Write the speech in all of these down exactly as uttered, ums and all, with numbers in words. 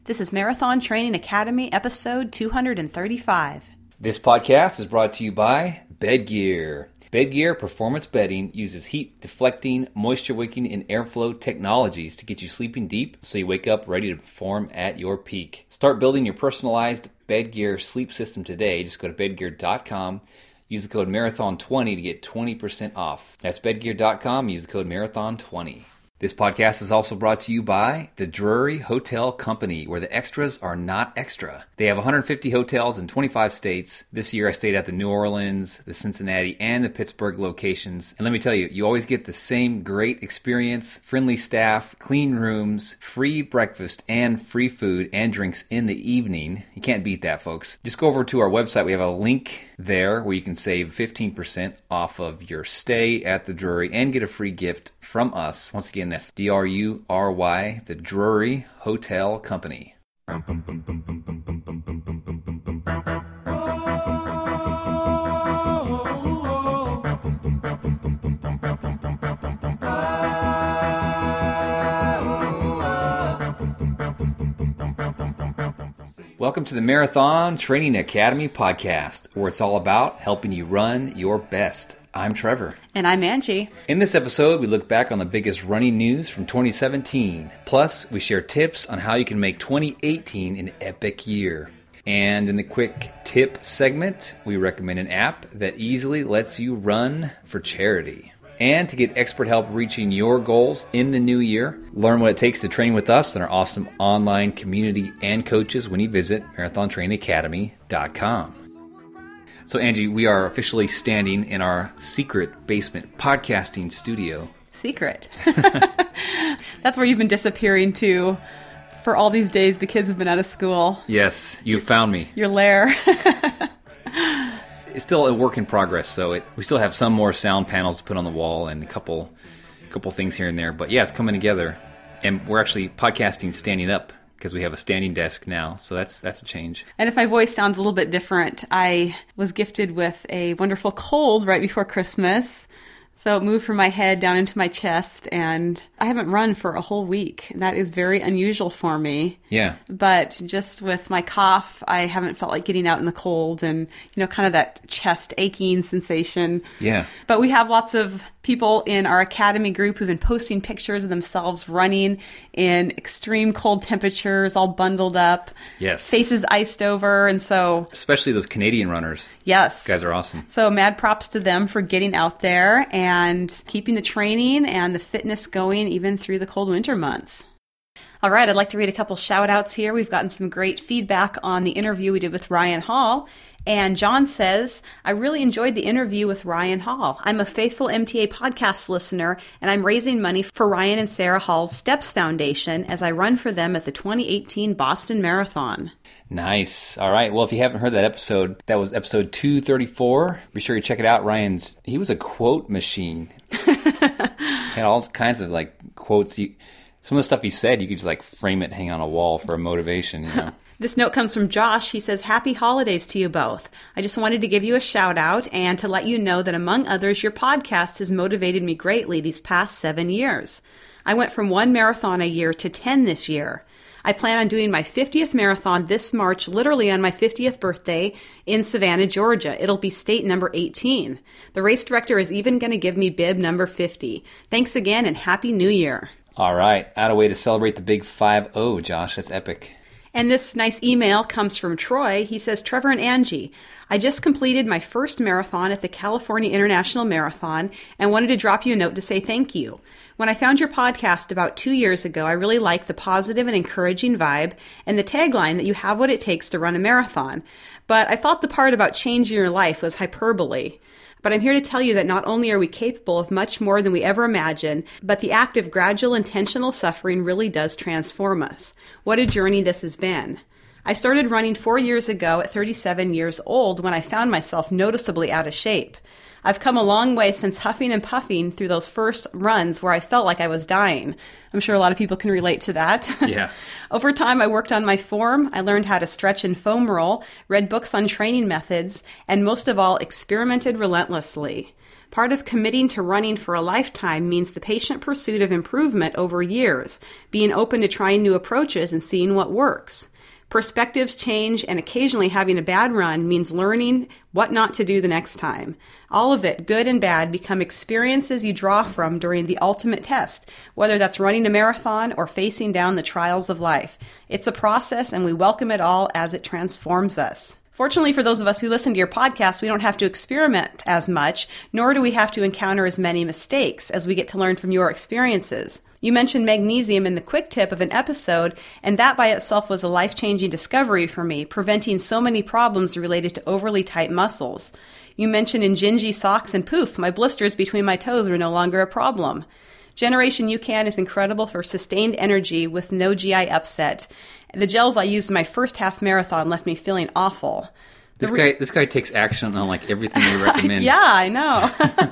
This is Marathon Training Academy, episode two thirty-five. This podcast is brought to you by Bedgear. Bedgear Performance Bedding uses heat-deflecting, moisture-wicking, and airflow technologies to get you sleeping deep so you wake up ready to perform at your peak. Start building your personalized Bedgear sleep system today. Just go to bedgear dot com. Use the code marathon twenty to get twenty percent off. That's bedgear dot com. Use the code marathon twenty. This podcast is also brought to you by the Drury Hotel Company, where the extras are not extra. They have one hundred fifty hotels in twenty-five states. This year I stayed at the New Orleans, the Cincinnati, and the Pittsburgh locations. And let me tell you, you always get the same great experience, friendly staff, clean rooms, free breakfast, and free food and drinks in the evening. You can't beat that, folks. Just go over to our website. We have a link there where you can save fifteen percent off of your stay at the Drury and get a free gift from us. Once again, that's D R U R Y, the Drury Hotel Company. Welcome to the Marathon Training Academy podcast, where it's all about helping you run your best. I'm Trevor. And I'm Angie. In this episode, we look back on the biggest running news from twenty seventeen. Plus, we share tips on how you can make twenty eighteen an epic year. And in the quick tip segment, we recommend an app that easily lets you run for charity. And to get expert help reaching your goals in the new year, learn what it takes to train with us and our awesome online community and coaches when you visit marathon training academy dot com. So Angie, we are officially standing in our secret basement podcasting studio. Secret. That's where you've been disappearing to for all these days the kids have been out of school. Yes, you found me. Your lair. It's still a work in progress, so it, we still have some more sound panels to put on the wall and a couple, couple things here and there. But yeah, it's coming together. And we're actually podcasting standing up, because we have a standing desk now, so that's that's a change. And if my voice sounds a little bit different, I was gifted with a wonderful cold right before Christmas. So it moved from my head down into my chest, and I haven't run for a whole week. That is very unusual for me. Yeah. But just with my cough, I haven't felt like getting out in the cold and, you know, kind of that chest aching sensation. Yeah. But we have lots of people in our academy group who've been posting pictures of themselves running in extreme cold temperatures, all bundled up. Yes. Faces iced over, and so... Especially those Canadian runners. Yes. These guys are awesome. So mad props to them for getting out there and keeping the training and the fitness going even through the cold winter months. All right, I'd like to read a couple shout-outs here. We've gotten some great feedback on the interview we did with Ryan Hall. And John says, I really enjoyed the interview with Ryan Hall. I'm a faithful M T A podcast listener, and I'm raising money for Ryan and Sarah Hall's Steps Foundation as I run for them at the twenty eighteen Boston Marathon. Nice. All right. Well, if you haven't heard that episode, that was episode two thirty-four. Be sure you check it out. Ryan's, he was a quote machine. Had all kinds of like quotes. He, some of the stuff he said, you could just like frame it, hang on a wall for a motivation, you know. This note comes from Josh. He says, happy holidays to you both. I just wanted to give you a shout out and to let you know that among others, your podcast has motivated me greatly these past seven years. I went from one marathon a year to ten this year. I plan on doing my fiftieth marathon this March, literally on my fiftieth birthday in Savannah, Georgia. It'll be state number eighteen. The race director is even going to give me bib number fifty. Thanks again and Happy New Year. All right. Out of way to celebrate the big five oh, Josh. That's epic. And this nice email comes from Troy. He says, Trevor and Angie, I just completed my first marathon at the California International Marathon and wanted to drop you a note to say thank you. When I found your podcast about two years ago, I really liked the positive and encouraging vibe and the tagline that you have what it takes to run a marathon. But I thought the part about changing your life was hyperbole. But I'm here to tell you that not only are we capable of much more than we ever imagined, but the act of gradual intentional suffering really does transform us. What a journey this has been. I started running four years ago at thirty-seven years old when I found myself noticeably out of shape. I've come a long way since huffing and puffing through those first runs where I felt like I was dying. I'm sure a lot of people can relate to that. Yeah. Over time, I worked on my form. I learned how to stretch and foam roll, read books on training methods, and most of all, experimented relentlessly. Part of committing to running for a lifetime means the patient pursuit of improvement over years, being open to trying new approaches and seeing what works. Perspectives change, and occasionally having a bad run means learning what not to do the next time. All of it, good and bad, become experiences you draw from during the ultimate test, whether that's running a marathon or facing down the trials of life. It's a process, and we welcome it all as it transforms us. Fortunately for those of us who listen to your podcast, we don't have to experiment as much, nor do we have to encounter as many mistakes as we get to learn from your experiences. You mentioned magnesium in the quick tip of an episode, and that by itself was a life-changing discovery for me, preventing so many problems related to overly tight muscles. You mentioned Injinji socks, and poof, my blisters between my toes were no longer a problem. Generation UCAN is incredible for sustained energy with no G I upset. The gels I used in my first half marathon left me feeling awful. This re- guy, this guy takes action on like everything we recommend. Yeah, I know.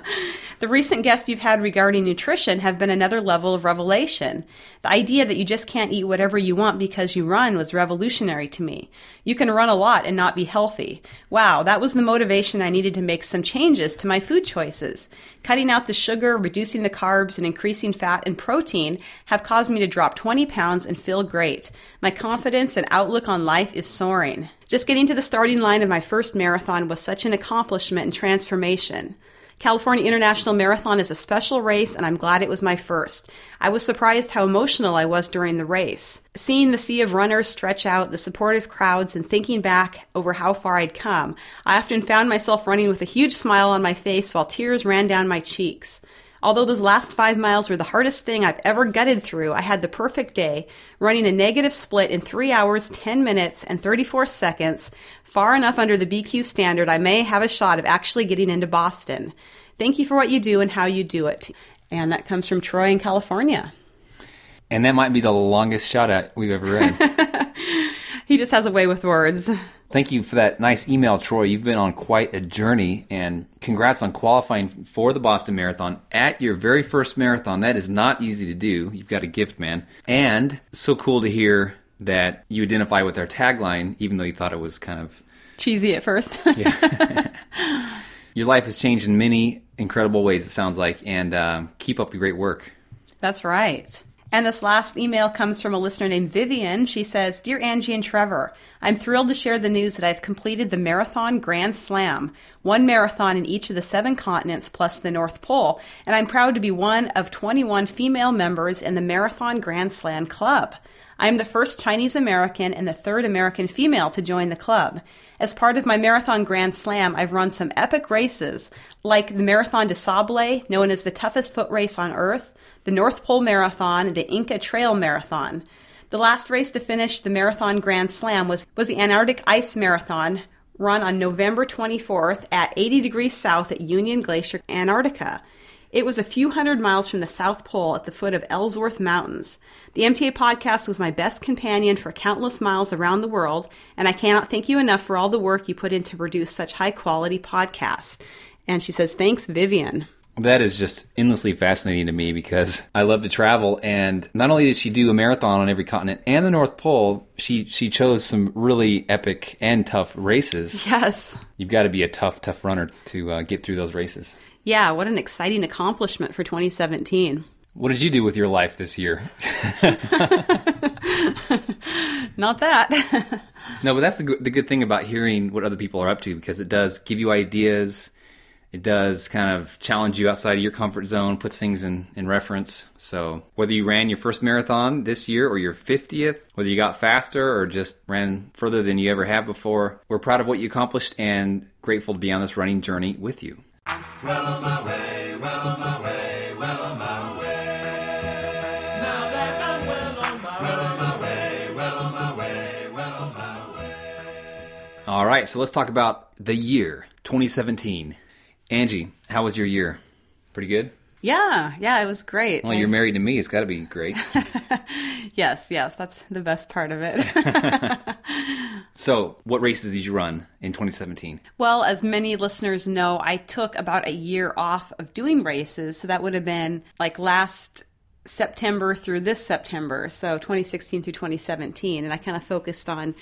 The recent guests you've had regarding nutrition have been another level of revelation. The idea that you just can't eat whatever you want because you run was revolutionary to me. You can run a lot and not be healthy. Wow, that was the motivation I needed to make some changes to my food choices. Cutting out the sugar, reducing the carbs, and increasing fat and protein have caused me to drop twenty pounds and feel great. My confidence and outlook on life is soaring. Just getting to the starting line of my first marathon was such an accomplishment and transformation. California International Marathon is a special race, and I'm glad it was my first. I was surprised how emotional I was during the race. Seeing the sea of runners stretch out, the supportive crowds, and thinking back over how far I'd come, I often found myself running with a huge smile on my face while tears ran down my cheeks. Although those last five miles were the hardest thing I've ever gutted through, I had the perfect day, running a negative split in three hours, ten minutes, and thirty-four seconds, far enough under the B Q standard I may have a shot of actually getting into Boston. Thank you for what you do and how you do it. And that comes from Troy in California. And that might be the longest shout out we've ever read. He just has a way with words. Thank you for that nice email, Troy. You've been on quite a journey, and congrats on qualifying for the Boston Marathon at your very first marathon. That is not easy to do. You've got a gift, man. And so cool to hear that you identify with our tagline, even though you thought it was kind of cheesy at first. Yeah. Your life has changed in many incredible ways, it sounds like, and uh, keep up the great work. That's right. And this last email comes from a listener named Vivian. She says, Dear Angie and Trevor, I'm thrilled to share the news that I've completed the Marathon Grand Slam, one marathon in each of the seven continents plus the North Pole, and I'm proud to be one of twenty-one female members in the Marathon Grand Slam Club. I am the first Chinese American and the third American female to join the club. As part of my Marathon Grand Slam, I've run some epic races, like the Marathon des Sables, known as the toughest foot race on Earth, the North Pole Marathon, and the Inca Trail Marathon. The last race to finish the Marathon Grand Slam was, was the Antarctic Ice Marathon, run on November twenty-fourth at eighty degrees south at Union Glacier, Antarctica. It was a few hundred miles from the South Pole at the foot of Ellsworth Mountains. The M T A podcast was my best companion for countless miles around the world, and I cannot thank you enough for all the work you put in to produce such high-quality podcasts. And she says, thanks, Vivian. That is just endlessly fascinating to me because I love to travel, and not only did she do a marathon on every continent and the North Pole, she she chose some really epic and tough races. Yes. You've got to be a tough, tough runner to uh, get through those races. Yeah, what an exciting accomplishment for twenty seventeen. What did you do with your life this year? Not that. No, but that's the good, the good thing about hearing what other people are up to, because it does give you ideas. It does kind of challenge you outside of your comfort zone, puts things in, in reference. So whether you ran your first marathon this year or your fiftieth, whether you got faster or just ran further than you ever have before, we're proud of what you accomplished and grateful to be on this running journey with you. Well on my way, well on my way, well on my way. Now that I'm well on my, well on my way, well on my way, well on my way. All right, so let's talk about the year, twenty seventeen. Angie, how was your year? Pretty good? Yeah, yeah, it was great. Well, you're married to me. It's got to be great. Yes, yes, that's the best part of it. So, what races did you run in twenty seventeen? Well, as many listeners know, I took about a year off of doing races. So that would have been like last September through this September. So twenty sixteen through twenty seventeen. And I kind of focused on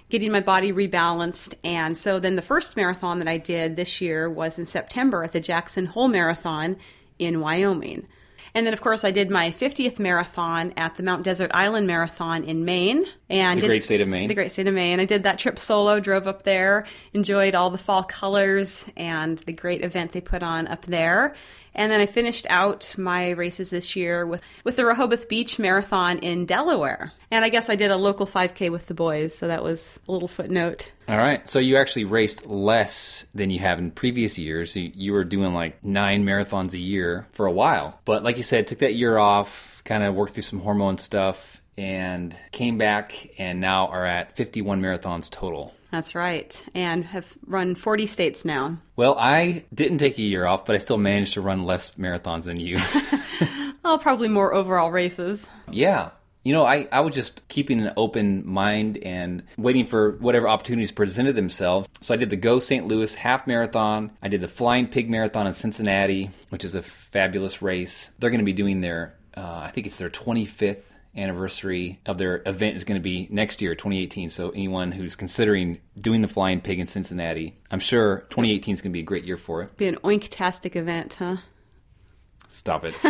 getting my body rebalanced. And so then the first marathon that I did this year was in September at the Jackson Hole Marathon in Wyoming. And then, of course, I did my fiftieth marathon at the Mount Desert Island Marathon in Maine. And the did, great state of Maine. The great state of Maine. I did that trip solo, drove up there, enjoyed all the fall colors and the great event they put on up there. And then I finished out my races this year with, with the Rehoboth Beach Marathon in Delaware. And I guess I did a local five K with the boys, so that was a little footnote. All right. So you actually raced less than you have in previous years. You, you were doing like nine marathons a year for a while. But like you said, took that year off, kind of worked through some hormone stuff, and came back and now are at fifty-one marathons total. That's right, and have run forty states now. Well, I didn't take a year off, but I still managed to run less marathons than you. Well, probably more overall races. Yeah. You know, I, I was just keeping an open mind and waiting for whatever opportunities presented themselves. So I did the Go Saint Louis Half Marathon. I did the Flying Pig Marathon in Cincinnati, which is a fabulous race. They're going to be doing their, uh, I think it's their twenty-fifth anniversary of their event is going to be next year, twenty eighteen. So anyone who's considering doing the Flying Pig in Cincinnati, I'm sure twenty eighteen is going to be a great year for it. Be an oinktastic event, huh? Stop it.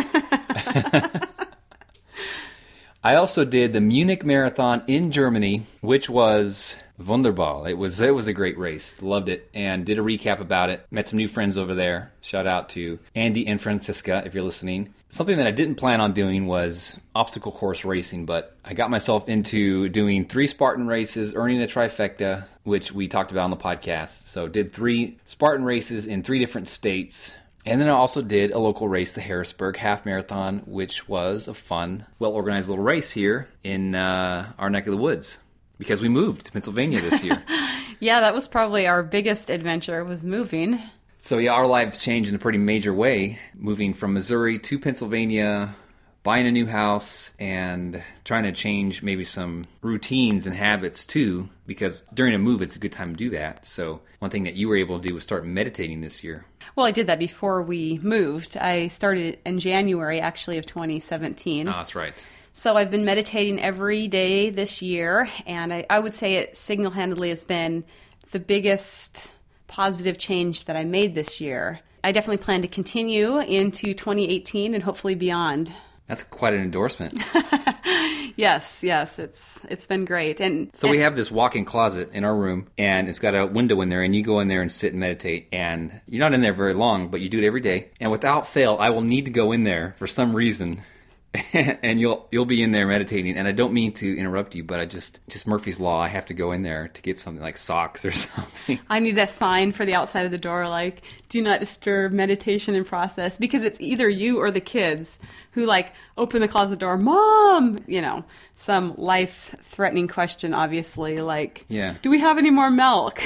I also did the Munich Marathon in Germany, which was wunderbar. It was it was a great race. Loved it, and did a recap about it. Met some new friends over there. Shout out to Andy and Francisca if you're listening. Something that I didn't plan on doing was obstacle course racing, but I got myself into doing three Spartan races, earning a trifecta, which we talked about on the podcast. So did three Spartan races in three different states. And then I also did a local race, the Harrisburg Half Marathon, which was a fun, well-organized little race here in uh, our neck of the woods because we moved to Pennsylvania this year. Yeah, that was probably our biggest adventure, was moving. So yeah, our lives changed in a pretty major way, moving from Missouri to Pennsylvania, buying a new house, and trying to change maybe some routines and habits too, because during a move, it's a good time to do that. So one thing that you were able to do was start meditating this year. Well, I did that before we moved. I started in January, actually, of twenty seventeen. Oh, that's right. So I've been meditating every day this year, and I, I would say it single-handedly has been the biggest positive change that I made this year. I definitely plan to continue into twenty eighteen and hopefully beyond. That's quite an endorsement. Yes, yes, it's it's been great. And so and, we have this walk-in closet in our room, and it's got a window in there, and you go in there and sit and meditate, and you're not in there very long, but you do it every day. And without fail, I will need to go in there for some reason, and you'll you'll be in there meditating. And I don't mean to interrupt you, but I just just Murphy's Law. I have to go in there to get something like socks or something. I need a sign for the outside of the door, like "Do not disturb meditation in process," because it's either you or the kids who like open the closet door, "Mom," you know, some life-threatening question, obviously, like, yeah. "Do we have any more milk?"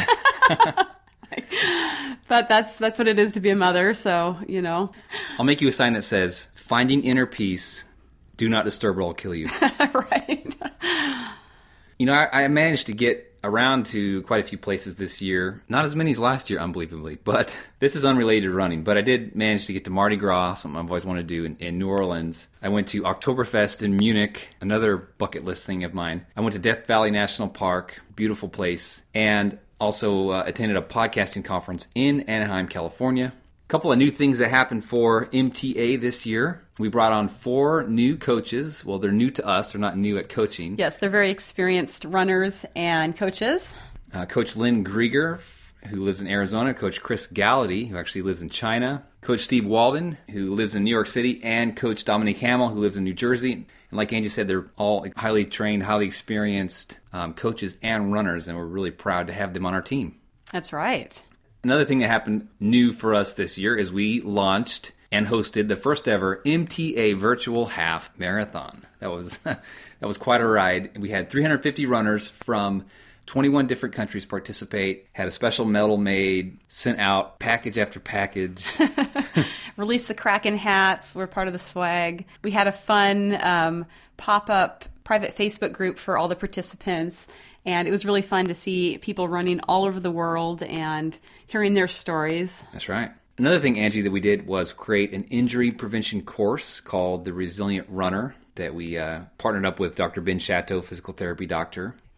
But that's that's what it is to be a mother, so, you know. I'll make you a sign that says, "Finding inner peace, do not disturb or I'll kill you." Right. You know, I, I managed to get around to quite a few places this year. Not as many as last year, unbelievably, but this is unrelated to running. But I did manage to get to Mardi Gras, something I've always wanted to do in, in New Orleans. I went to Oktoberfest in Munich, another bucket list thing of mine. I went to Death Valley National Park, beautiful place, and also uh, attended a podcasting conference in Anaheim, California. A couple of new things that happened for M T A this year. We brought on four new coaches. Well, they're new to us. They're not new at coaching. Yes, they're very experienced runners and coaches. Uh, Coach Lynn Grieger, who lives in Arizona. Coach Chris Gallaty, who actually lives in China. Coach Steve Walden, who lives in New York City. And Coach Dominique Hamill, who lives in New Jersey. And like Angie said, they're all highly trained, highly experienced um, coaches and runners, and we're really proud to have them on our team. That's right. Another thing that happened new for us this year is we launched and hosted the first ever M T A Virtual Half Marathon. That was that was quite a ride. We had three hundred fifty runners from twenty-one different countries participate, had a special medal made, sent out package after package. Released the Kraken hats, were part of the swag. We had a fun um, pop-up private Facebook group for all the participants, and it was really fun to see people running all over the world and hearing their stories. That's right. Another thing, Angie, that we did was create an injury prevention course called the Resilient Runner that we uh, partnered up with Doctor Ben Chateau, physical therapy doctor.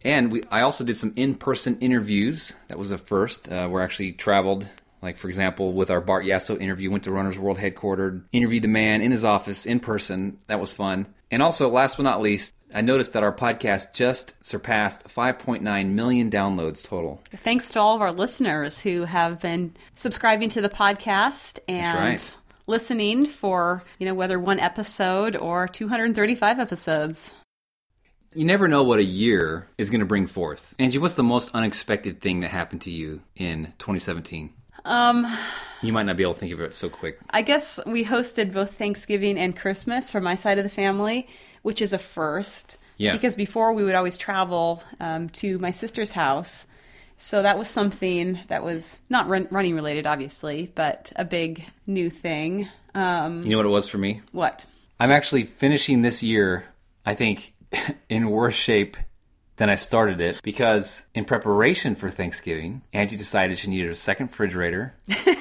And we, I also did some in-person interviews. That was a first. Uh, we actually traveled, like, for example, with our Bart Yasso interview, went to Runner's World headquartered, interviewed the man in his office in person. That was fun. And also, last but not least, I noticed that our podcast just surpassed five point nine million downloads total. Thanks to all of our listeners who have been subscribing to the podcast and right. listening for, you know, whether one episode or two hundred thirty-five episodes. You never know what a year is going to bring forth. Angie, what's the most unexpected thing that happened to you in twenty seventeen? Um, you might not be able to think of it so quick. I guess we hosted both Thanksgiving and Christmas for my side of the family, which is a first. Yeah. Because before we would always travel um, to my sister's house. So that was something that was not run- running related, obviously, but a big new thing. Um, you know what it was for me? What? I'm actually finishing this year, I think, in worse shape than I started it, because in preparation for Thanksgiving, Angie decided she needed a second refrigerator,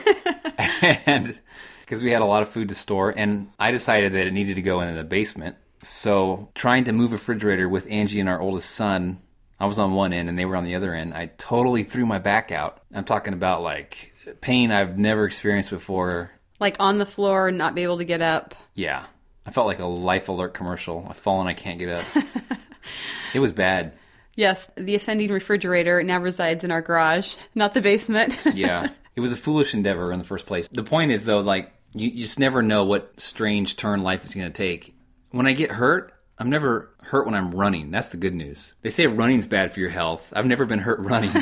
and because we had a lot of food to store, and I decided that it needed to go in the basement. So trying to move a refrigerator with Angie and our oldest son, I was on one end and they were on the other end. I totally threw my back out. I'm talking about like pain I've never experienced before. Like on the floor, not be able to get up. Yeah. I felt like a Life Alert commercial. I've fallen, I can't get up. It was bad. Yes, the offending refrigerator now resides in our garage, not the basement. Yeah. It was a foolish endeavor in the first place. The point is, though, like, you, you just never know what strange turn life is going to take. When I get hurt, I'm never hurt when I'm running. That's the good news. They say running's bad for your health. I've never been hurt running.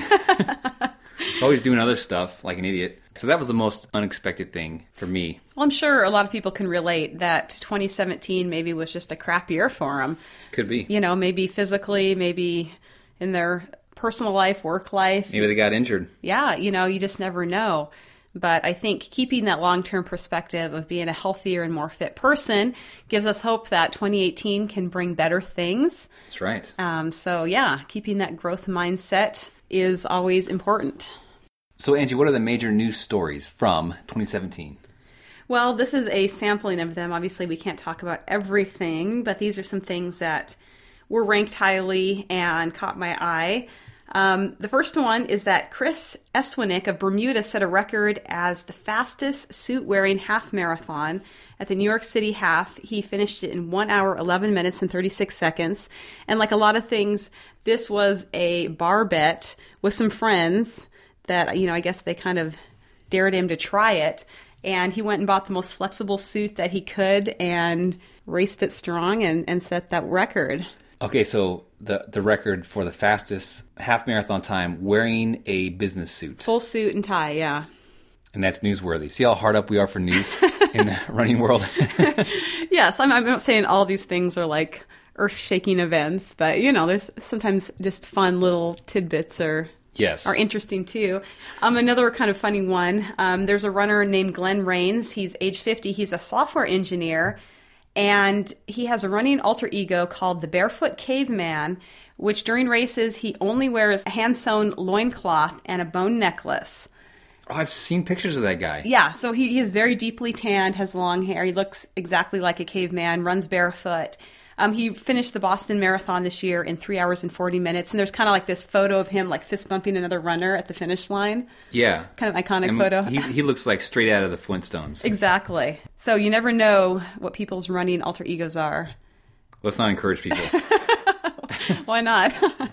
Always doing other stuff like an idiot. So that was the most unexpected thing for me. Well, I'm sure a lot of people can relate that twenty seventeen maybe was just a crap year for them. Could be. You know, maybe physically, maybe in their personal life, work life. Maybe they got injured. Yeah, you know, you just never know. But I think keeping that long-term perspective of being a healthier and more fit person gives us hope that twenty eighteen can bring better things. That's right. Um, so, yeah, keeping that growth mindset is always important. So, Angie, what are the major news stories from twenty seventeen? Well, this is a sampling of them. Obviously, we can't talk about everything, but these are some things that were ranked highly and caught my eye. Um, the first one is that Chris Estwinick of Bermuda set a record as the fastest suit-wearing half marathon at the New York City Half. He finished it in one hour, eleven minutes, and thirty-six seconds. And like a lot of things, this was a bar bet with some friends that, you know, I guess they kind of dared him to try it. And he went and bought the most flexible suit that he could and raced it strong and, and set that record. Okay, so the the record for the fastest half marathon time wearing a business suit. Full suit and tie, yeah. And that's newsworthy. See how hard up we are for news in the running world? Yes, I'm, I'm not saying all these things are like earth-shaking events, but, you know, there's sometimes just fun little tidbits or... Yes. Are interesting too. Um, another kind of funny one. Um, there's a runner named Glenn Rains. He's age fifty. He's a software engineer, and he has a running alter ego called the Barefoot Caveman, which during races he only wears a hand-sewn loincloth and a bone necklace. Oh, I've seen pictures of that guy. Yeah, so he, he is very deeply tanned, has long hair. He looks exactly like a caveman, runs barefoot. Um, he finished the Boston Marathon this year in three hours and forty minutes. And there's kind of like this photo of him like fist bumping another runner at the finish line. Yeah. Kind of iconic and photo. He, he looks like straight out of the Flintstones. Exactly. So you never know what people's running alter egos are. Let's not encourage people. Why not?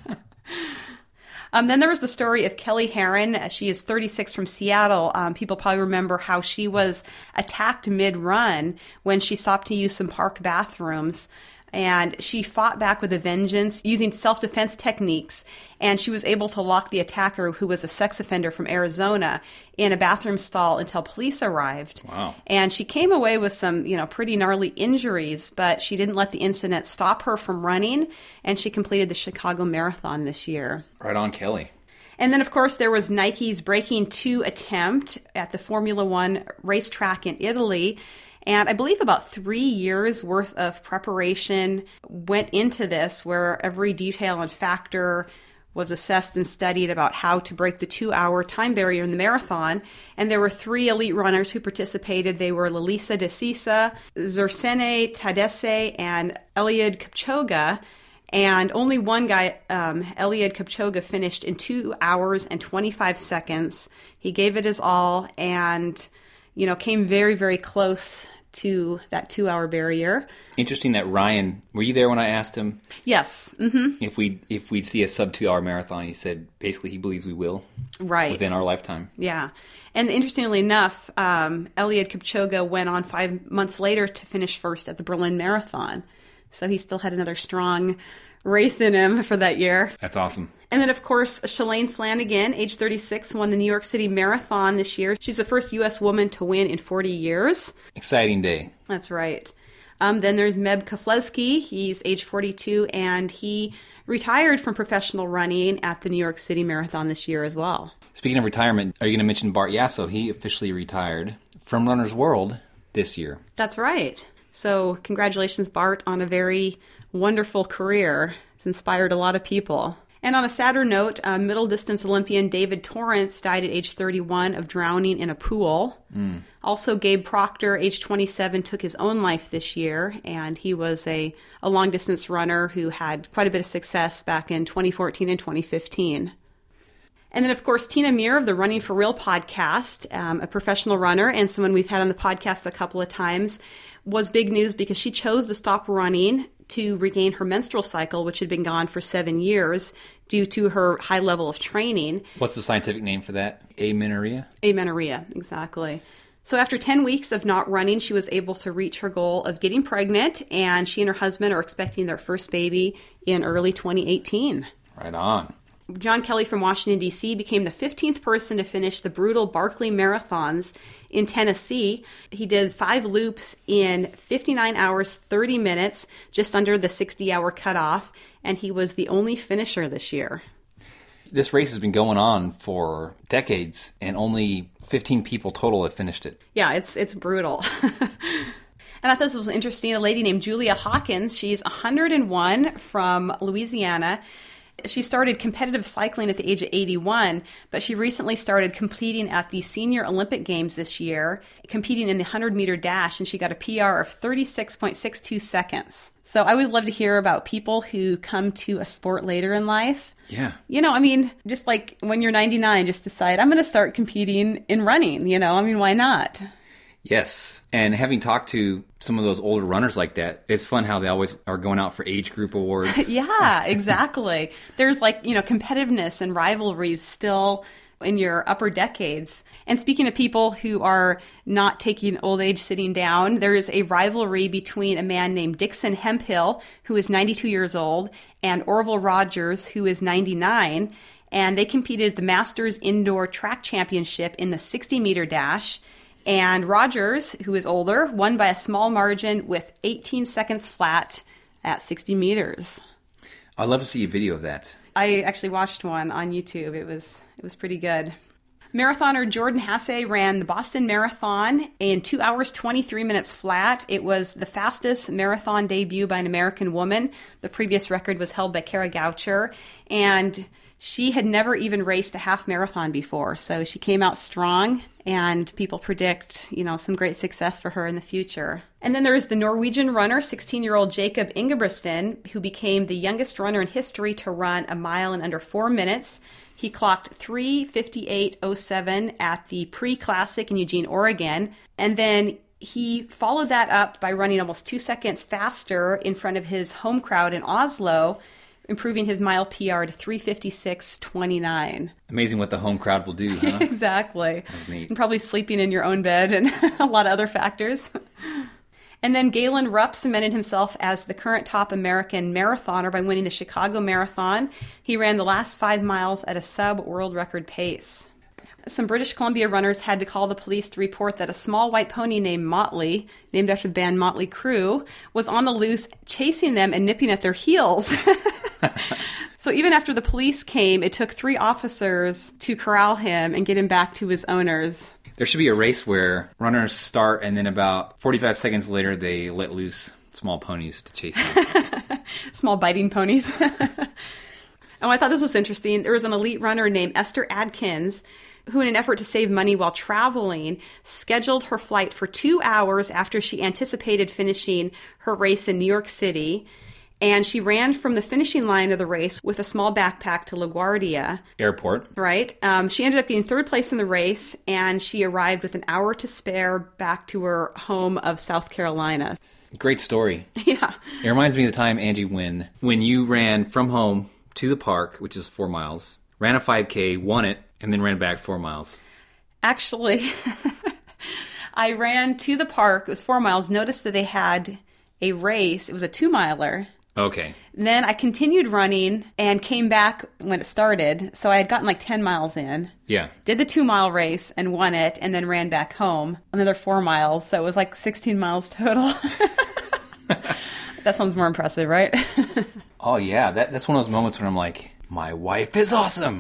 Um, then there was the story of Kelly Herron. She is thirty-six from Seattle. Um, people probably remember how she was attacked mid-run when she stopped to use some park bathrooms. And she fought back with a vengeance using self-defense techniques. And she was able to lock the attacker, who was a sex offender from Arizona, in a bathroom stall until police arrived. Wow. And she came away with some, you know, pretty gnarly injuries, but she didn't let the incident stop her from running. And she completed the Chicago Marathon this year. Right on, Kelly. And then, of course, there was Nike's Breaking two attempt at the Formula One racetrack in Italy. And I believe about three years worth of preparation went into this, where every detail and factor was assessed and studied about how to break the two-hour time barrier in the marathon. And there were three elite runners who participated. They were Lalisa de Sisa, Zersene Tadesse, and Eliud Kipchoge. And only one guy, um, Eliud Kipchoge, finished in two hours and twenty-five seconds. He gave it his all and, you know, came very, very close to that two-hour barrier. Interesting that Ryan, were you there when I asked him? Yes. Mm-hmm. If we if we'd see a sub two-hour marathon, he said basically he believes we will. Right. Within our lifetime. Yeah. And interestingly enough, um, Eliud Kipchoge went on five months later to finish first at the Berlin Marathon. So he still had another strong race in him for that year. That's awesome. And then, of course, Shalane Flanagan, age thirty-six, won the New York City Marathon this year. She's the first U S woman to win in forty years. Exciting day. That's right. Um, then there's Meb Keflezighi. He's age forty-two, and he retired from professional running at the New York City Marathon this year as well. Speaking of retirement, are you going to mention Bart Yasso? He officially retired from Runner's World this year. That's right. So congratulations, Bart, on a very wonderful career. It's inspired a lot of people. And on a sadder note, uh, middle distance Olympian David Torrance died at age thirty-one of drowning in a pool. Mm. Also, Gabe Proctor, age twenty-seven, took his own life this year, and he was a, a long distance runner who had quite a bit of success back in twenty fourteen and twenty fifteen. And then, of course, Tina Muir of the Running for Real podcast, um, a professional runner and someone we've had on the podcast a couple of times, was big news because she chose to stop running to regain her menstrual cycle, which had been gone for seven years due to her high level of training. What's the scientific name for that? Amenorrhea? Amenorrhea, exactly. So after ten weeks of not running, she was able to reach her goal of getting pregnant, and she and her husband are expecting their first baby in early twenty eighteen. Right on. John Kelly from Washington, D C became the fifteenth person to finish the brutal Barkley Marathons in Tennessee. He did five loops in fifty-nine hours, thirty minutes, just under the sixty-hour cutoff, and he was the only finisher this year. This race has been going on for decades, and only fifteen people total have finished it. Yeah, it's it's brutal. And I thought this was interesting. A lady named Julia Hawkins, she's one hundred one from Louisiana. She started competitive cycling at the age of eighty-one, but she recently started competing at the Senior Olympic Games this year, competing in the one hundred meter dash, and she got a P R of thirty-six point six two seconds. So I always love to hear about people who come to a sport later in life. Yeah. You know, I mean, just like when you're ninety-nine, just decide, I'm going to start competing in running, you know, I mean, why not? Yes. And having talked to some of those older runners like that, it's fun how they always are going out for age group awards. Yeah, exactly. There's like, you know, competitiveness and rivalries still in your upper decades. And speaking of people who are not taking old age sitting down, there is a rivalry between a man named Dixon Hemphill, who is ninety-two years old, and Orville Rogers, who is ninety-nine. And they competed at the Masters Indoor Track Championship in the sixty meter dash. And Rogers, who is older, won by a small margin with eighteen seconds flat at sixty meters. I'd love to see a video of that. I actually watched one on YouTube. It was it was pretty good. Marathoner Jordan Hasse ran the Boston Marathon in two hours, twenty-three minutes flat. It was the fastest marathon debut by an American woman. The previous record was held by Kara Goucher. And she had never even raced a half marathon before, so she came out strong, and people predict, you know, some great success for her in the future. And then there is the Norwegian runner, sixteen-year-old Jacob Ingebrigtsen, who became the youngest runner in history to run a mile in under four minutes. He clocked three fifty-eight oh seven at the pre-classic in Eugene, Oregon, and then he followed that up by running almost two seconds faster in front of his home crowd in Oslo, improving his mile P R to three fifty-six twenty-nine. Amazing what the home crowd will do, huh? Exactly. That's neat. And probably sleeping in your own bed and a lot of other factors. And then Galen Rupp cemented himself as the current top American marathoner by winning the Chicago Marathon. He ran the last five miles at a sub-world record pace. Some British Columbia runners had to call the police to report that a small white pony named Motley, named after the band Motley Crue, was on the loose chasing them and nipping at their heels. So even after the police came, it took three officers to corral him and get him back to his owners. There should be a race where runners start and then about forty-five seconds later they let loose small ponies to chase them. Small biting ponies. Oh, I thought this was interesting. There was an elite runner named Esther Adkins who, in an effort to save money while traveling, scheduled her flight for two hours after she anticipated finishing her race in New York City. And she ran from the finishing line of the race with a small backpack to LaGuardia Airport. Right. Um, she ended up getting third place in the race, and she arrived with an hour to spare back to her home of South Carolina. Great story. Yeah. It reminds me of the time, Angie, when, when you ran from home to the park, which is four miles, ran a five K, won it, and then ran back four miles. Actually, I ran to the park. It was four miles. Noticed that they had a race. It was a two-miler. Okay. Then I continued running and came back when it started. So I had gotten like ten miles in. Yeah. Did the two-mile race and won it, and then ran back home. Another four miles. So it was like sixteen miles total. That sounds more impressive, right? Oh, yeah. That, that's one of those moments when I'm like, my wife is awesome.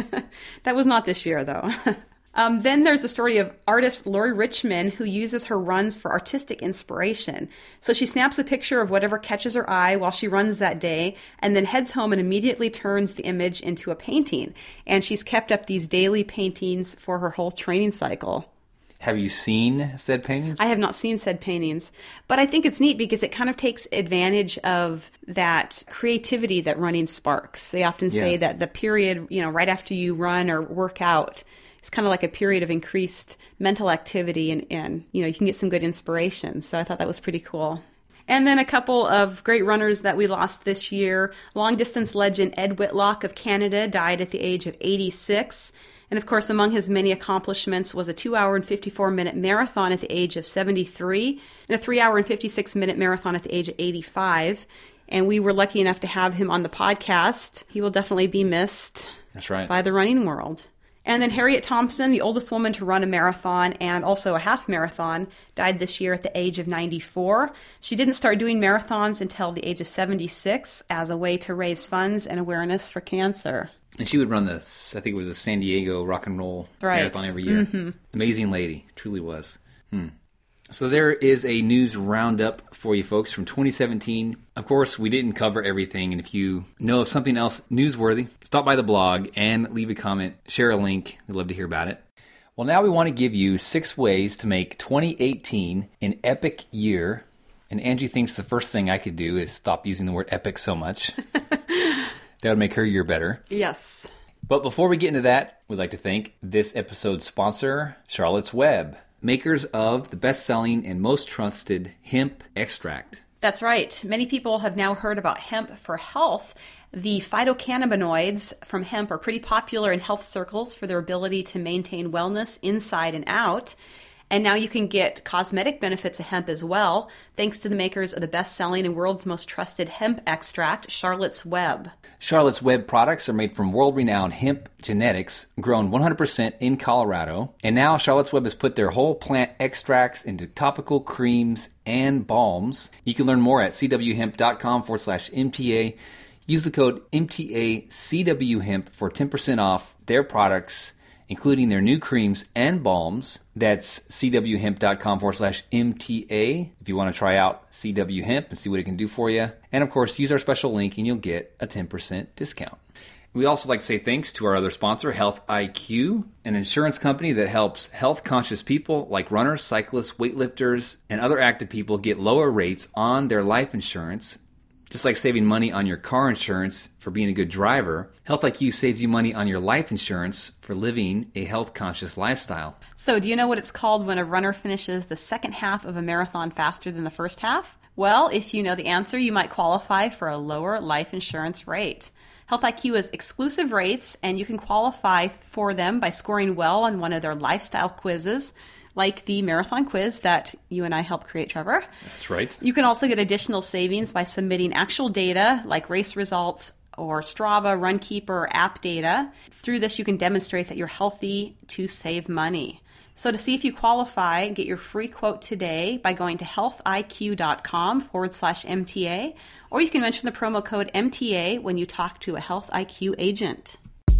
That was not this year, though. Um, then there's the story of artist Lori Richmond, who uses her runs for artistic inspiration. So she snaps a picture of whatever catches her eye while she runs that day, and then heads home and immediately turns the image into a painting. And she's kept up these daily paintings for her whole training cycle. Have you seen said paintings? I have not seen said paintings, but I think it's neat because it kind of takes advantage of that creativity that running sparks. They often say Yeah. that the period, you know, right after you run or work out, it's kind of like a period of increased mental activity, and, and, you know, you can get some good inspiration. So I thought that was pretty cool. And then a couple of great runners that we lost this year. Long-distance legend Ed Whitlock of Canada died at the age of eighty-six. And, of course, among his many accomplishments was a two hour and fifty-four minute marathon at the age of seventy-three and a three hour and fifty-six minute marathon at the age of eighty-five. And we were lucky enough to have him on the podcast. He will definitely be missed That's right. by the running world. And then Harriet Thompson, the oldest woman to run a marathon and also a half marathon, died this year at the age of ninety-four. She didn't start doing marathons until the age of seventy-six as a way to raise funds and awareness for cancer. And she would run this, I think it was a San Diego rock and roll Right. marathon every year. Mm-hmm. Amazing lady. Truly was. Hmm. So there is a news roundup for you folks from twenty seventeen. Of course, we didn't cover everything, and if you know of something else newsworthy, stop by the blog and leave a comment, share a link. We'd love to hear about it. Well, now we want to give you six ways to make twenty eighteen an epic year. And Angie thinks the first thing I could do is stop using the word epic so much. That would make her year better. Yes. But before we get into that, we'd like to thank this episode's sponsor, Charlotte's Web, makers of the best-selling and most trusted hemp extract. That's right. Many people have now heard about hemp for health. The phytocannabinoids from hemp are pretty popular in health circles for their ability to maintain wellness inside and out. And now you can get cosmetic benefits of hemp as well, thanks to the makers of the best-selling and world's most trusted hemp extract, Charlotte's Web. Charlotte's Web products are made from world-renowned hemp genetics, grown one hundred percent in Colorado. And now Charlotte's Web has put their whole plant extracts into topical creams and balms. You can learn more at cwhemp.com forward slash MTA. Use the code M T A C W hemp for ten percent off their products, including their new creams and balms. That's cwhemp.com forward slash MTA if you want to try out C W Hemp and see what it can do for you. And of course, use our special link and you'll get a ten percent discount. We also like to say thanks to our other sponsor, Health I Q, an insurance company that helps health-conscious people like runners, cyclists, weightlifters, and other active people get lower rates on their life insurance. Just like saving money on your car insurance for being a good driver, Health I Q saves you money on your life insurance for living a health-conscious lifestyle. So do you know what it's called when a runner finishes the second half of a marathon faster than the first half? Well, if you know the answer, you might qualify for a lower life insurance rate. Health I Q has exclusive rates, and you can qualify for them by scoring well on one of their lifestyle quizzes, like the marathon quiz that you and I helped create, Trevor. That's right. You can also get additional savings by submitting actual data like race results or Strava, Runkeeper, or app data. Through this, you can demonstrate that you're healthy to save money. So to see if you qualify, get your free quote today by going to healthiq.com forward slash MTA, or you can mention the promo code M T A when you talk to a Health I Q agent.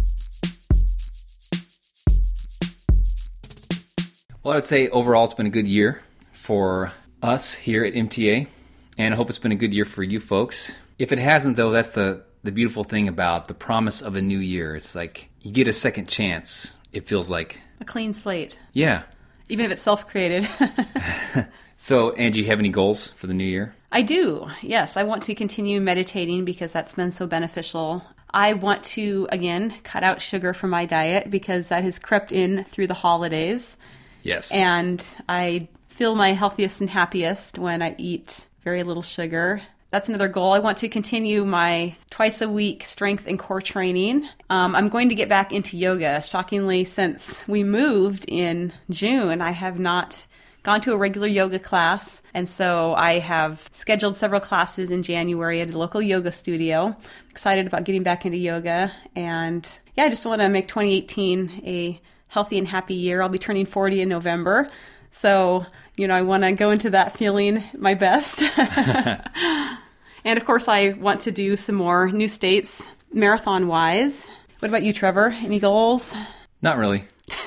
Well, I would say overall it's been a good year for us here at M T A, and I hope it's been a good year for you folks. If it hasn't, though, that's the, the beautiful thing about the promise of a new year. It's like you get a second chance, it feels like. A clean slate. Yeah. Even if it's self-created. So, Angie, you have any goals for the new year? I do. Yes, I want to continue meditating because that's been so beneficial. I want to, again, cut out sugar from my diet because that has crept in through the holidays. Yes. And I feel my healthiest and happiest when I eat very little sugar. That's another goal. I want to continue my twice a week strength and core training. Um, I'm going to get back into yoga. Shockingly, since we moved in June, I have not gone to a regular yoga class. And so I have scheduled several classes in January at a local yoga studio. I'm excited about getting back into yoga. And yeah, I just want to make twenty eighteen a healthy and happy year. I'll be turning forty in November. So, you know, I want to go into that feeling my best. And of course, I want to do some more new states marathon-wise. What about you, Trevor? Any goals? Not really.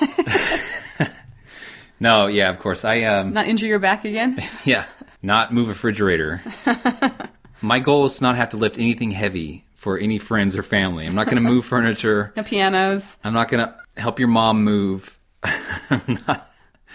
No, yeah, of course. I um, Not injure your back again? Yeah, not move a refrigerator. My goal is to not have to lift anything heavy for any friends or family. I'm not going to move furniture. No pianos. I'm not going to help your mom move. I'm not...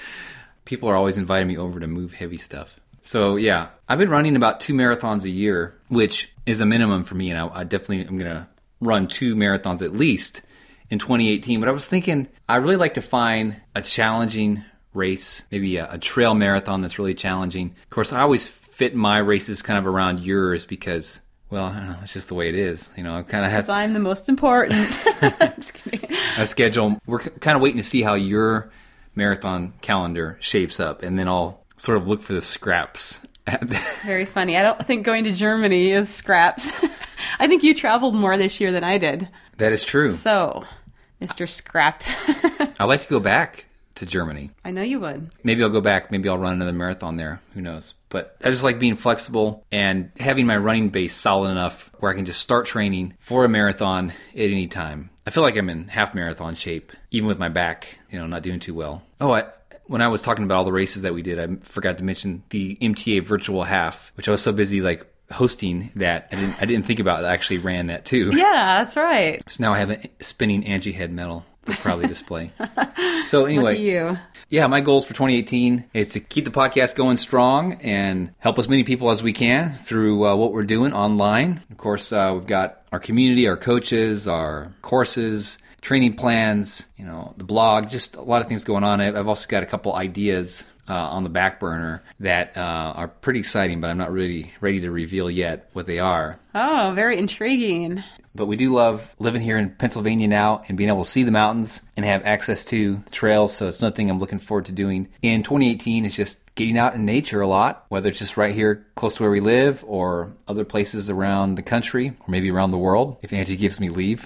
People are always inviting me over to move heavy stuff. So, yeah, I've been running about two marathons a year, which is a minimum for me, and I, I definitely am going to run two marathons at least in twenty eighteen. But I was thinking I'd really like to find a challenging race, maybe a, a trail marathon that's really challenging. Of course, I always fit my races kind of around yours because, well, I don't know, it's just the way it is. You know, I kind of have. Because I'm the most important. Just kidding. A schedule. We're kind of waiting to see how your marathon calendar shapes up, and then I'll sort of look for the scraps. Very funny. I don't think going to Germany is scraps. I think you traveled more this year than I did. That is true. So, Mister Scrap. I'd like to go back to Germany. I know you would. Maybe I'll go back. Maybe I'll run another marathon there. Who knows? But I just like being flexible and having my running base solid enough where I can just start training for a marathon at any time. I feel like I'm in half marathon shape, even with my back, you know, not doing too well. Oh, I, when I was talking about all the races that we did, I forgot to mention the M T A virtual half, which I was so busy like hosting that I didn't I didn't think about. I actually ran that too. Yeah, that's right. So now I have a spinning Angie head medal to proudly display. So anyway, you. Yeah, my goals for twenty eighteen is to keep the podcast going strong and help as many people as we can through uh, what we're doing online. Of course, uh, we've got our community, our coaches, our courses, training plans, you know, the blog, just a lot of things going on. I've also got a couple ideas uh, on the back burner that uh, are pretty exciting, but I'm not really ready to reveal yet what they are. Oh, very intriguing. But we do love living here in Pennsylvania now and being able to see the mountains and have access to the trails. So it's another thing I'm looking forward to doing in twenty eighteen is just getting out in nature a lot, whether it's just right here close to where we live or other places around the country or maybe around the world if Angie gives me leave.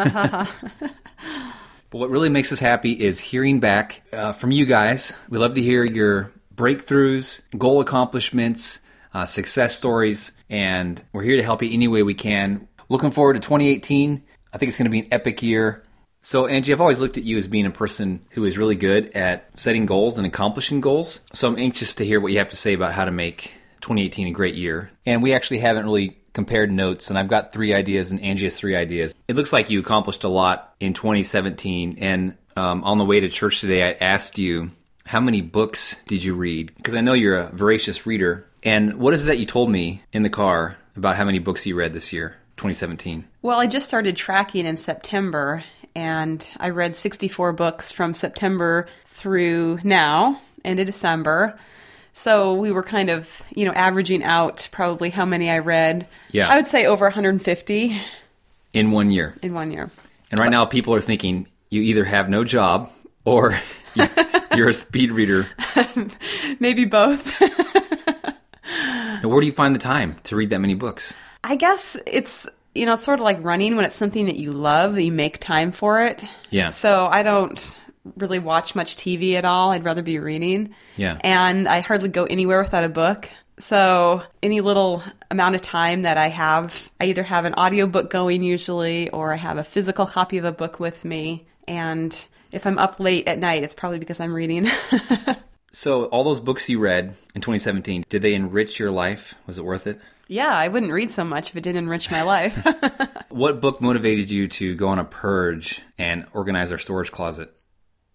But what really makes us happy is hearing back uh, from you guys. We love to hear your breakthroughs, goal accomplishments, uh, success stories, and we're here to help you any way we can. Looking forward to twenty eighteen. I think it's going to be an epic year. So, Angie, I've always looked at you as being a person who is really good at setting goals and accomplishing goals. So I'm anxious to hear what you have to say about how to make twenty eighteen a great year. And we actually haven't really compared notes, and I've got three ideas, and Angie has three ideas. It looks like you accomplished a lot in twenty seventeen. And um, on the way to church today, I asked you, how many books did you read? Because I know you're a voracious reader. And what is it that you told me in the car about how many books you read this year? twenty seventeen. Well, I just started tracking in September, and I read sixty-four books from September through now, into December. So we were kind of, you know, averaging out probably how many I read. Yeah. I would say over one hundred fifty. In one year. In one year. And right now people are thinking you either have no job or you're a speed reader. Maybe both. Now, where do you find the time to read that many books? I guess it's, you know, it's sort of like running when it's something that you love, that you make time for it. Yeah. So I don't really watch much T V at all. I'd rather be reading. Yeah. And I hardly go anywhere without a book. So any little amount of time that I have, I either have an audiobook going usually, or I have a physical copy of a book with me. And if I'm up late at night, it's probably because I'm reading. So all those books you read in twenty seventeen, did they enrich your life? Was it worth it? Yeah, I wouldn't read so much if it didn't enrich my life. What book motivated you to go on a purge and organize our storage closet?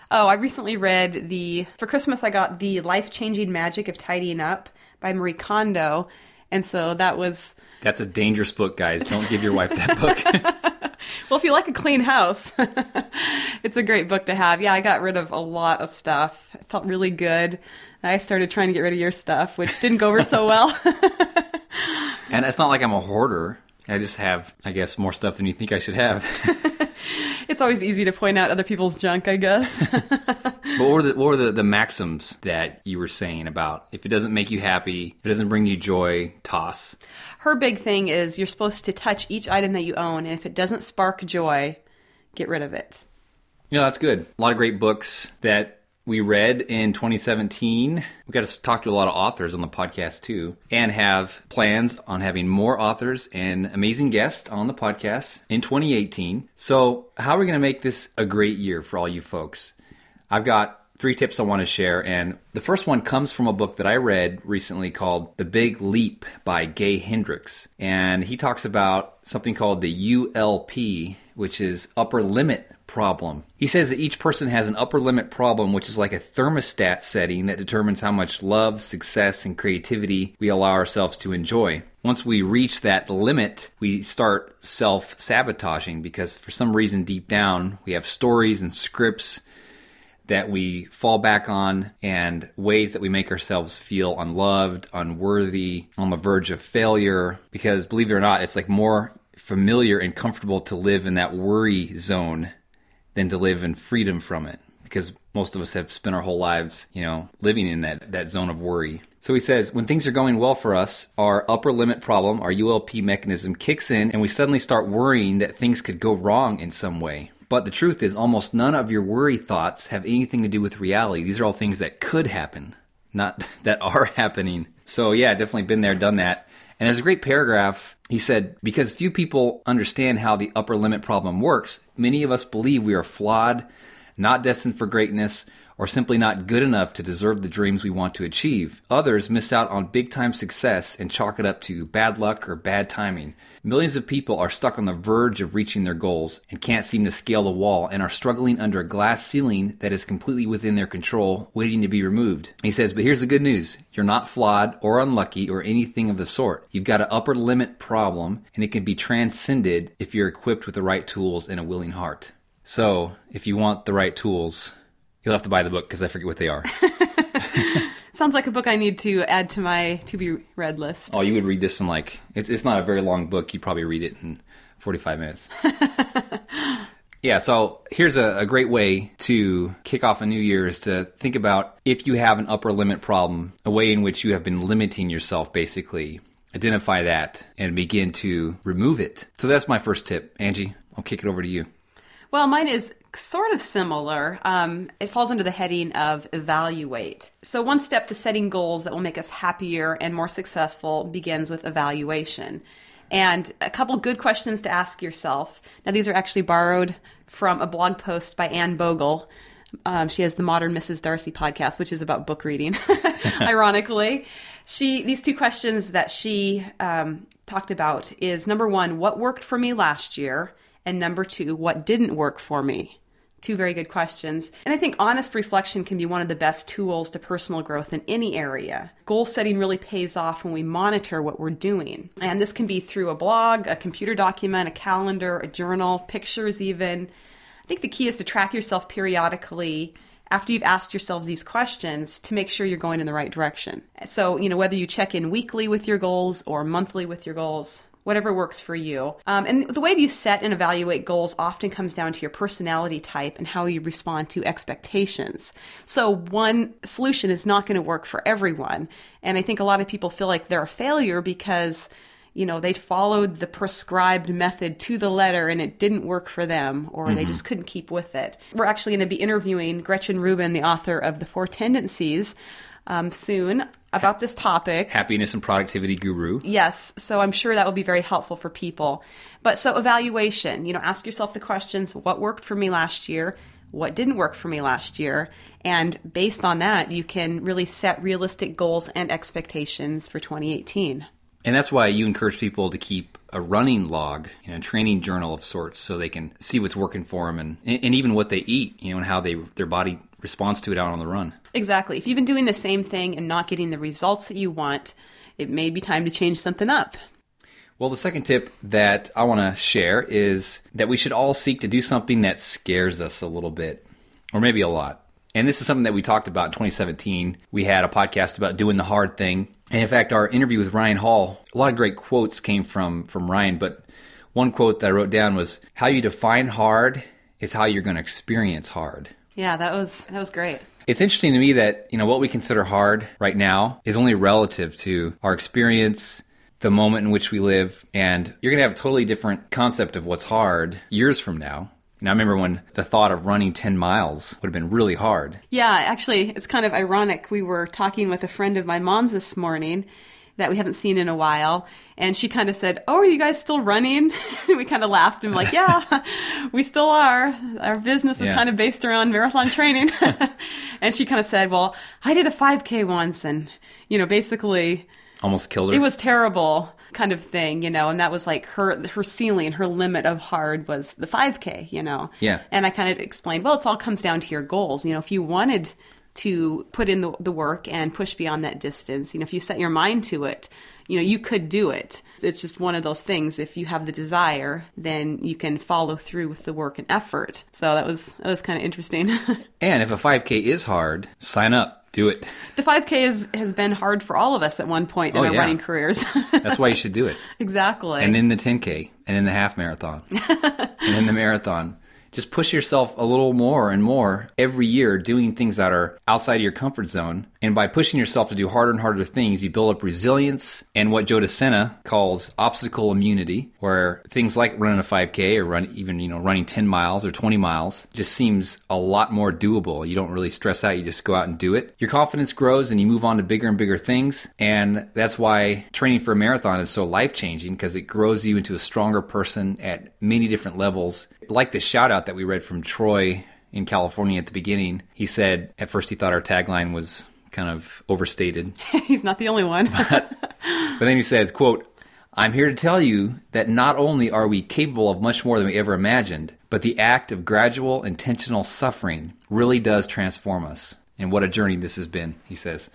Oh, I recently read the, for Christmas I got The Life-Changing Magic of Tidying Up by Marie Kondo. And so that was... That's a dangerous book, guys. Don't give your wife that book. Well, if you like a clean house, it's a great book to have. Yeah, I got rid of a lot of stuff. It felt really good. I started trying to get rid of your stuff, which didn't go over so well. And it's not like I'm a hoarder. I just have, I guess, more stuff than you think I should have. It's always easy to point out other people's junk, I guess. What were, the, what were the, the maxims that you were saying about if it doesn't make you happy, if it doesn't bring you joy, toss? Her big thing is you're supposed to touch each item that you own, and if it doesn't spark joy, get rid of it. You know, that's good. A lot of great books that we read in twenty seventeen. We got to talk to a lot of authors on the podcast too, and have plans on having more authors and amazing guests on the podcast in twenty eighteen. So how are we going to make this a great year for all you folks? I've got three tips I want to share, and the first one comes from a book that I read recently called The Big Leap by Gay Hendricks. And he talks about something called the U L P, which is upper limit problem. He says that each person has an upper limit problem, which is like a thermostat setting that determines how much love, success, and creativity we allow ourselves to enjoy. Once we reach that limit, we start self-sabotaging because for some reason deep down, we have stories and scripts that we fall back on and ways that we make ourselves feel unloved, unworthy, on the verge of failure. Because believe it or not, it's like more familiar and comfortable to live in that worry zone than to live in freedom from it, because most of us have spent our whole lives, you know, living in that, that zone of worry. So he says, when things are going well for us, our upper limit problem, our U L P mechanism kicks in, and we suddenly start worrying that things could go wrong in some way. But the truth is, almost none of your worry thoughts have anything to do with reality. These are all things that could happen, not that are happening. So yeah, definitely been there, done that. And there's a great paragraph. He said, because few people understand how the upper limit problem works, many of us believe we are flawed, not destined for greatness, or simply not good enough to deserve the dreams we want to achieve. Others miss out on big-time success and chalk it up to bad luck or bad timing. Millions of people are stuck on the verge of reaching their goals and can't seem to scale the wall and are struggling under a glass ceiling that is completely within their control, waiting to be removed. He says, but here's the good news. You're not flawed or unlucky or anything of the sort. You've got an upper limit problem, and it can be transcended if you're equipped with the right tools and a willing heart. So, if you want the right tools, you'll have to buy the book because I forget what they are. Sounds like a book I need to add to my to-be-read list. Oh, you would read this in like, it's it's not a very long book. You'd probably read it in forty-five minutes. Yeah, so here's a, a great way to kick off a new year is to think about if you have an upper limit problem, a way in which you have been limiting yourself, basically. Identify that and begin to remove it. So that's my first tip. Angie, I'll kick it over to you. Well, mine is sort of similar. Um, it falls under the heading of evaluate. So one step to setting goals that will make us happier and more successful begins with evaluation. And a couple good questions to ask yourself. Now, these are actually borrowed from a blog post by Anne Bogle. Um, she has the Modern Missus Darcy podcast, which is about book reading, ironically. She These two questions that she um, talked about is, number one, what worked for me last year? And number two, what didn't work for me? Two very good questions. And I think honest reflection can be one of the best tools to personal growth in any area. Goal setting really pays off when we monitor what we're doing. And this can be through a blog, a computer document, a calendar, a journal, pictures even. I think the key is to track yourself periodically after you've asked yourselves these questions to make sure you're going in the right direction. So, you know, whether you check in weekly with your goals or monthly with your goals, whatever works for you. Um, and the way you set and evaluate goals often comes down to your personality type and how you respond to expectations. So one solution is not going to work for everyone. And I think a lot of people feel like they're a failure because, you know, they followed the prescribed method to the letter and it didn't work for them, or mm-hmm. they just couldn't keep with it. We're actually going to be interviewing Gretchen Rubin, the author of The Four Tendencies, Um, soon about this topic. Happiness and productivity guru. Yes. So I'm sure that will be very helpful for people. But so evaluation, you know, ask yourself the questions, what worked for me last year? What didn't work for me last year? And based on that, you can really set realistic goals and expectations for twenty eighteen. And that's why you encourage people to keep a running log, you know, a training journal of sorts, so they can see what's working for them and, and even what they eat, you know, and how they their body responds to it out on the run. Exactly. If you've been doing the same thing and not getting the results that you want, it may be time to change something up. Well, the second tip that I want to share is that we should all seek to do something that scares us a little bit, or maybe a lot. And this is something that we talked about in twenty seventeen. We had a podcast about doing the hard thing. And in fact, our interview with Ryan Hall, a lot of great quotes came from, from Ryan, but one quote that I wrote down was, "How you define hard is how you're going to experience hard." Yeah, that was that was great. It's interesting to me that, you know, what we consider hard right now is only relative to our experience, the moment in which we live, and you're going to have a totally different concept of what's hard years from now. And I remember when the thought of running ten miles would have been really hard. Yeah, actually, it's kind of ironic. We were talking with a friend of my mom's this morning that we haven't seen in a while, and she kind of said, "Oh, are you guys still running?" We kind of laughed and like, "Yeah, we still are. Our business is yeah. kind of based around marathon training." And she kind of said, "Well, I did a five K once, and, you know, basically... Almost killed her. It was terrible," kind of thing, you know, and that was like her her ceiling, her limit of hard was the five K, you know. Yeah. And I kind of explained, well, it all comes down to your goals. You know, if you wanted to put in the, the work and push beyond that distance, you know, if you set your mind to it, you know, you could do it. It's just one of those things. If you have the desire, then you can follow through with the work and effort. So that was that was kind of interesting. And if a five K is hard, sign up. Do it. The five K is, has been hard for all of us at one point in oh, our yeah. running careers. That's why you should do it. Exactly. And then the ten K, and then the half marathon, and then the marathon. Just push yourself a little more and more every year, doing things that are outside of your comfort zone. And by pushing yourself to do harder and harder things, you build up resilience and what Joe DeSena calls obstacle immunity, where things like running a five K or run even, you know, running ten miles or twenty miles just seems a lot more doable. You don't really stress out. You just go out and do it. Your confidence grows and you move on to bigger and bigger things. And that's why training for a marathon is so life-changing, because it grows you into a stronger person at many different levels. Like the shout out that we read from Troy in California at the beginning. He said at first he thought our tagline was kind of overstated. He's not the only one. but, but then he says, quote, "I'm here to tell you that not only are we capable of much more than we ever imagined, but the act of gradual, intentional suffering really does transform us. And what a journey this has been," he says.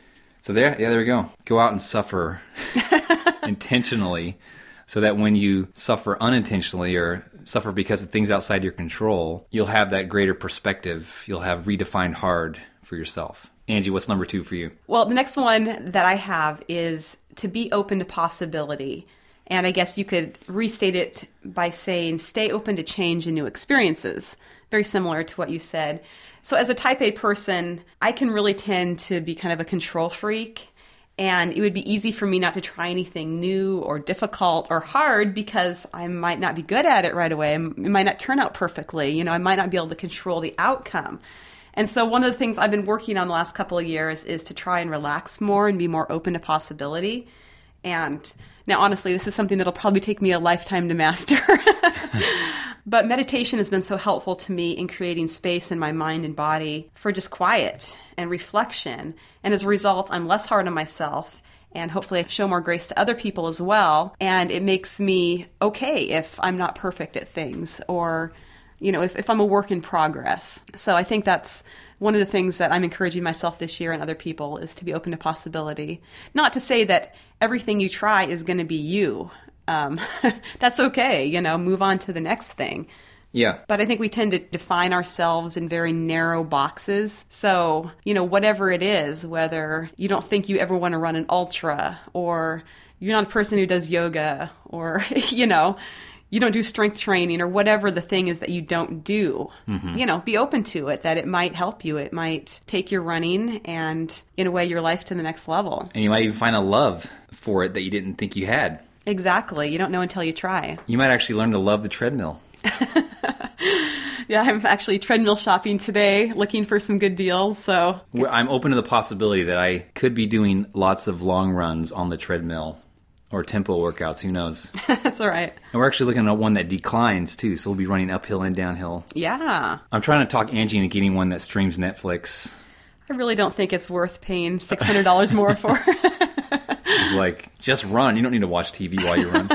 So there, yeah, there we go. Go out and suffer intentionally, so that when you suffer unintentionally or suffer because of things outside your control, you'll have that greater perspective. You'll have redefined hard for yourself. Angie, what's number two for you? Well, the next one that I have is to be open to possibility. And I guess you could restate it by saying stay open to change and new experiences. Very similar to what you said. So as a type A person, I can really tend to be kind of a control freak. And it would be easy for me not to try anything new or difficult or hard because I might not be good at it right away. It might not turn out perfectly. You know, I might not be able to control the outcome. And so one of the things I've been working on the last couple of years is to try and relax more and be more open to possibility. And now, honestly, this is something that'll probably take me a lifetime to master. But meditation has been so helpful to me in creating space in my mind and body for just quiet and reflection. And as a result, I'm less hard on myself, and hopefully I show more grace to other people as well. And it makes me okay if I'm not perfect at things, or, you know, if, if I'm a work in progress. So I think that's one of the things that I'm encouraging myself this year and other people, is to be open to possibility. Not to say that everything you try is going to be you. Um, that's okay, you know, move on to the next thing. Yeah. But I think we tend to define ourselves in very narrow boxes. So, you know, whatever it is, whether you don't think you ever want to run an ultra, or you're not a person who does yoga, or, you know, you don't do strength training, or whatever the thing is that you don't do, mm-hmm. you know, be open to it, that it might help you. It might take your running and, in a way, your life to the next level. And you might even find a love for it that you didn't think you had. Exactly. You don't know until you try. You might actually learn to love the treadmill. Yeah, I'm actually treadmill shopping today, looking for some good deals. So I'm open to the possibility that I could be doing lots of long runs on the treadmill, or tempo workouts. Who knows? That's all right. And we're actually looking at one that declines too, so we'll be running uphill and downhill. Yeah. I'm trying to talk Angie into getting one that streams Netflix. I really don't think it's worth paying six hundred dollars more for. Is was like, just run. You don't need to watch T V while you run.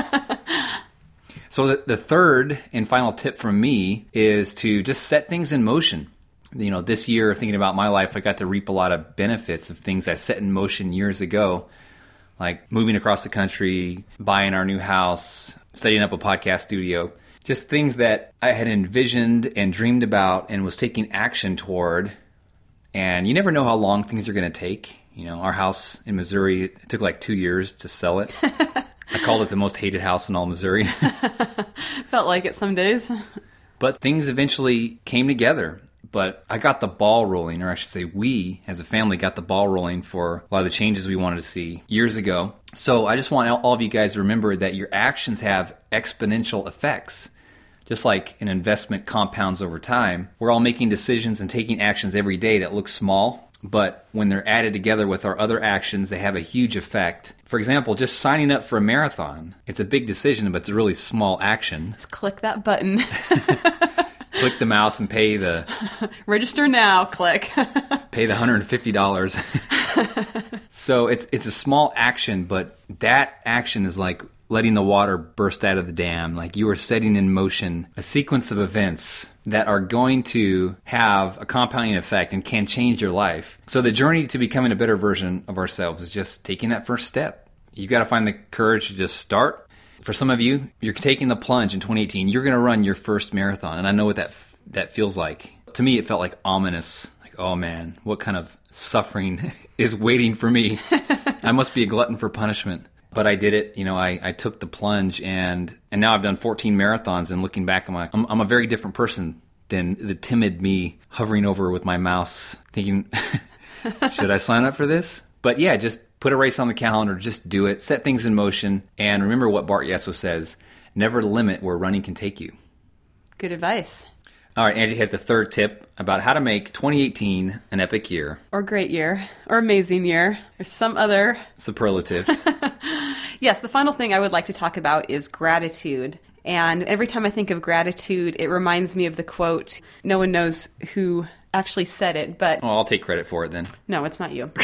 So the, the third and final tip from me is to just set things in motion. You know, this year, thinking about my life, I got to reap a lot of benefits of things I set in motion years ago, like moving across the country, buying our new house, setting up a podcast studio. Just things that I had envisioned and dreamed about and was taking action toward. And you never know how long things are going to take. You know, our house in Missouri, it took like two years to sell it. I called it the most hated house in all Missouri. Felt like it some days. But things eventually came together. But I got the ball rolling, or I should say we, as a family, got the ball rolling for a lot of the changes we wanted to see years ago. So I just want all of you guys to remember that your actions have exponential effects. Just like an investment compounds over time, we're all making decisions and taking actions every day that look small, but when they're added together with our other actions, they have a huge effect. For example, just signing up for a marathon. It's a big decision, but it's a really small action. Just click that button. Click the mouse and pay the... Register now, click. Pay the one hundred fifty dollars. So it's it's a small action, but that action is like letting the water burst out of the dam. Like you are setting in motion a sequence of events that are going to have a compounding effect and can change your life. So the journey to becoming a better version of ourselves is just taking that first step. You got to find the courage to just start. For some of you, you're taking the plunge in twenty eighteen. You're going to run your first marathon, and I know what that f- that feels like. To me, it felt like ominous. Like, oh man, what kind of suffering is waiting for me? I must be a glutton for punishment. But I did it. You know, I, I took the plunge, and and now I've done fourteen marathons. And looking back, I'm like, I'm, I'm a very different person than the timid me hovering over with my mouse, thinking, should I sign up for this? But yeah, just put a race on the calendar, just do it, set things in motion, and remember what Bart Yesso says, never limit where running can take you. Good advice. All right, Angie has the third tip about how to make twenty eighteen an epic year. Or great year, or amazing year, or some other... superlative. Yes, the final thing I would like to talk about is gratitude. And every time I think of gratitude, it reminds me of the quote, no one knows who actually said it, but... Oh, I'll take credit for it then. No, it's not you.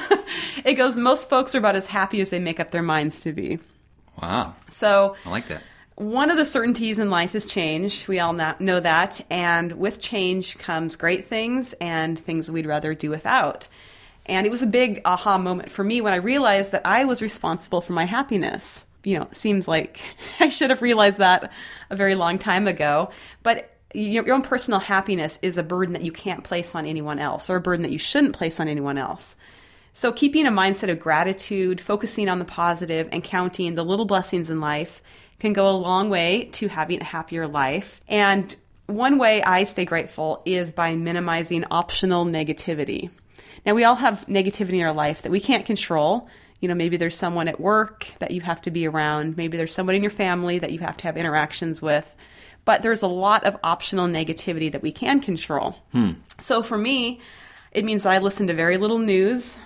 It goes, most folks are about as happy as they make up their minds to be. Wow. So I like that. One of the certainties in life is change. We all know that. And with change comes great things and things we'd rather do without. And it was a big aha moment for me when I realized that I was responsible for my happiness. You know, it seems like I should have realized that a very long time ago. But your own personal happiness is a burden that you can't place on anyone else, or a burden that you shouldn't place on anyone else. So keeping a mindset of gratitude, focusing on the positive, and counting the little blessings in life can go a long way to having a happier life. And one way I stay grateful is by minimizing optional negativity. Now, we all have negativity in our life that we can't control. You know, maybe there's someone at work that you have to be around. Maybe there's someone in your family that you have to have interactions with. But there's a lot of optional negativity that we can control. Hmm. So for me, it means I listen to very little news.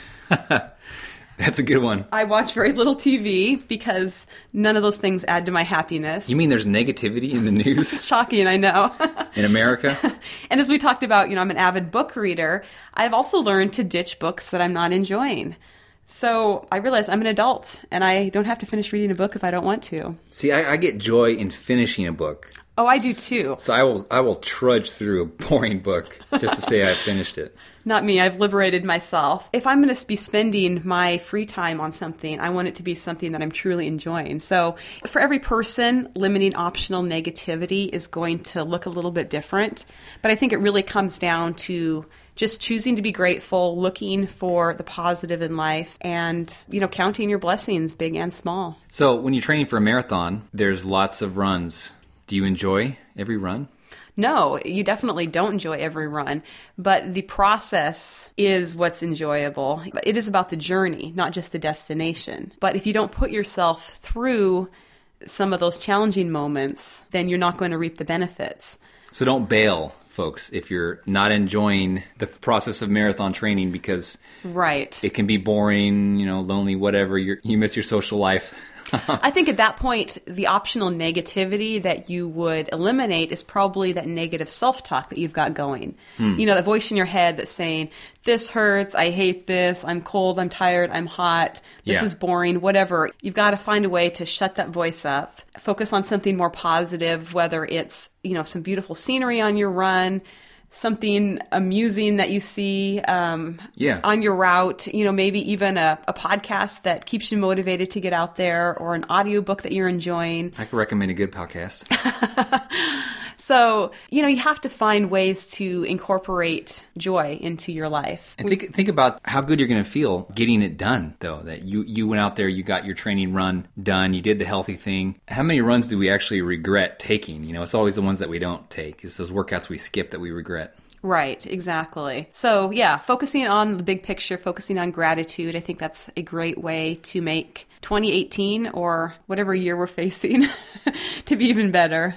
That's a good one. I watch very little T V because none of those things add to my happiness. You mean there's negativity in the news? Shocking, I know. In America? And as we talked about, you know, I'm an avid book reader. I've also learned to ditch books that I'm not enjoying. So I realize I'm an adult and I don't have to finish reading a book if I don't want to. See, I, I get joy in finishing a book. Oh, I do too. So I will I will trudge through a boring book just to say I finished it. Not me. I've liberated myself. If I'm going to be spending my free time on something, I want it to be something that I'm truly enjoying. So for every person, limiting optional negativity is going to look a little bit different. But I think it really comes down to just choosing to be grateful, looking for the positive in life, and, you know, counting your blessings, big and small. So when you're training for a marathon, there's lots of runs. Do you enjoy every run? No, you definitely don't enjoy every run, but the process is what's enjoyable. It is about the journey, not just the destination. But if you don't put yourself through some of those challenging moments, then you're not going to reap the benefits. So don't bail, folks, if you're not enjoying the process of marathon training, because right, it can be boring, you know, lonely, whatever. You're, you miss your social life I think at that point, the optional negativity that you would eliminate is probably that negative self-talk that you've got going. Mm. You know, that voice in your head that's saying, this hurts, I hate this, I'm cold, I'm tired, I'm hot, this yeah. is boring, whatever. You've got to find a way to shut that voice up, focus on something more positive, whether it's, you know, some beautiful scenery on your run, something amusing that you see um, yeah. on your route, you know, maybe even a, a podcast that keeps you motivated to get out there, or an audiobook that you're enjoying. I could recommend a good podcast. So, you know, you have to find ways to incorporate joy into your life. And think think about how good you're going to feel getting it done, though, that you, you went out there, you got your training run done, you did the healthy thing. How many runs do we actually regret taking? You know, it's always the ones that we don't take. It's those workouts we skip that we regret. Right, exactly. So, yeah, focusing on the big picture, focusing on gratitude, I think that's a great way to make twenty eighteen, or whatever year we're facing, to be even better.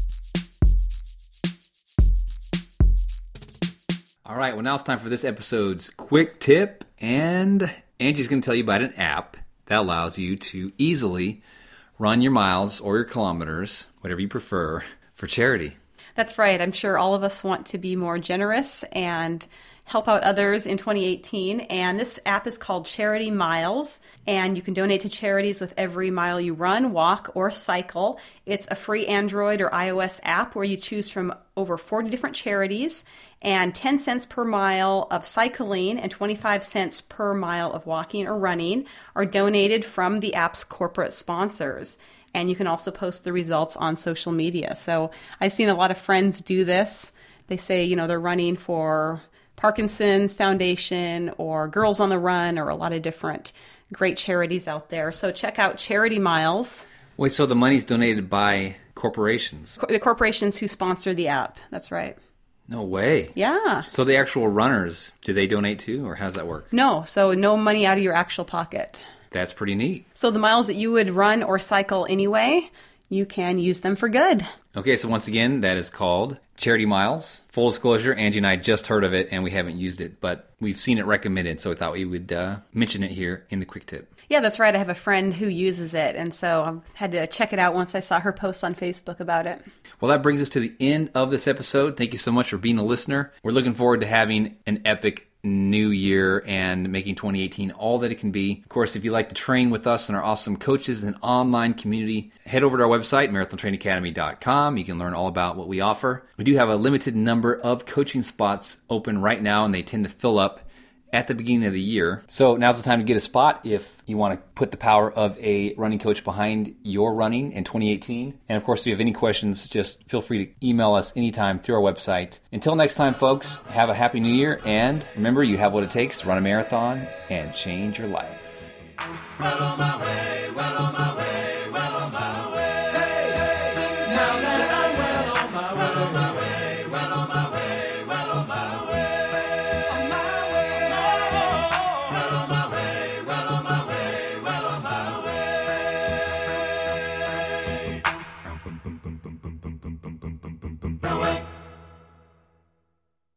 All right, well, now it's time for this episode's quick tip, and Angie's going to tell you about an app that allows you to easily run your miles or your kilometers, whatever you prefer, for charity. That's right. I'm sure all of us want to be more generous and help out others in twenty eighteen. And this app is called Charity Miles, and you can donate to charities with every mile you run, walk, or cycle. It's a free Android or iOS app where you choose from over forty different charities, and ten cents per mile of cycling and twenty-five cents per mile of walking or running are donated from the app's corporate sponsors. And you can also post the results on social media. So I've seen a lot of friends do this. They say, you know, they're running for Parkinson's Foundation or Girls on the Run, or a lot of different great charities out there. So check out Charity Miles. Wait, so the money's donated by corporations? The corporations who sponsor the app. That's right. No way. Yeah. So the actual runners, do they donate too, or how does that work? No. So no money out of your actual pocket. That's pretty neat. So the miles that you would run or cycle anyway, you can use them for good. Okay, so once again, that is called Charity Miles. Full disclosure, Angie and I just heard of it, and we haven't used it, but we've seen it recommended, so we thought we would uh, mention it here in the quick tip. Yeah, that's right. I have a friend who uses it, and so I had to check it out once I saw her post on Facebook about it. Well, that brings us to the end of this episode. Thank you so much for being a listener. We're looking forward to having an epic new year and making twenty eighteen all that it can be. Of course, if you'd like to train with us and our awesome coaches and online community, head over to our website, marathon training academy dot com. You can learn all about what we offer. We do have a limited number of coaching spots open right now, and they tend to fill up at the beginning of the year. So now's the time to get a spot if you want to put the power of a running coach behind your running in twenty eighteen. And of course, if you have any questions, just feel free to email us anytime through our website. Until next time, folks, have a happy new year. And remember, you have what it takes to run a marathon and change your life. Right on my way.